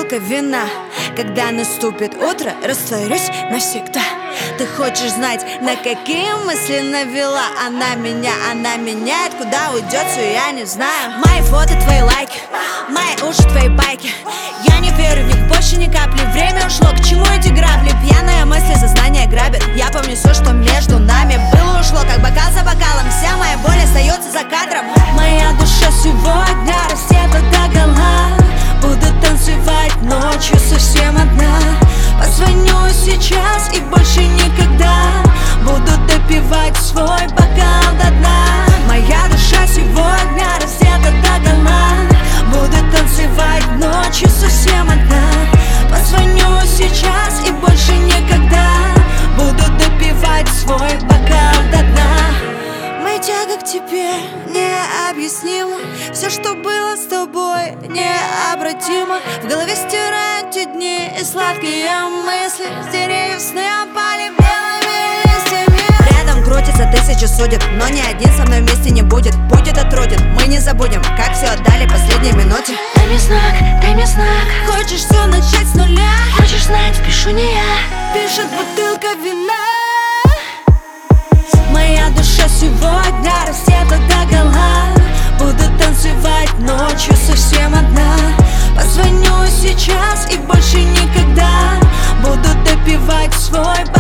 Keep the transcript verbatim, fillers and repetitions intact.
бутылка вина. Когда наступит утро, растворюсь навсегда. Ты хочешь знать, на какие мысли навела она меня? Она меняет, куда уйдет, все я не знаю. Мои фото, твои лайки, мои уши, твои байки. Я не верю в них больше ни капли. Время ушло, к чему эти грабли? Пьяные мысли, сознание грабит. Я помню все, что между нами было, ушло, как бокал за бокалом. Вся моя боль остается за кадром. Моя душа сегодня раздета догола. Буду танцевать ночью совсем одна. Позвоню сейчас и больше никогда. Буду допивать свой бокал до дна. Моя душа сегодня раздета догола. Буду танцевать ночью совсем одна. Позвоню сейчас и больше никогда. Буду допивать свой бокал до дна. Моя тяга к тебе необъяснима. Все, что было с тобой, необратимо. В голове стирают те дни и сладкие мысли. С деревьев сны опали белыми листьями. Рядом крутится тысячи судеб, но ни один со мной вместе не будет. Будет отроден, мы не забудем, как все отдали в последней минуте. Дай мне знак, дай мне знак. Хочешь все начать с нуля? Хочешь знать, пишу не я. Пишет бутылка вина. Моя душа сегодня раздета догола. Буду танцевать ночью совсем одна. Позвоню сейчас и больше никогда. Буду допивать свой бокал.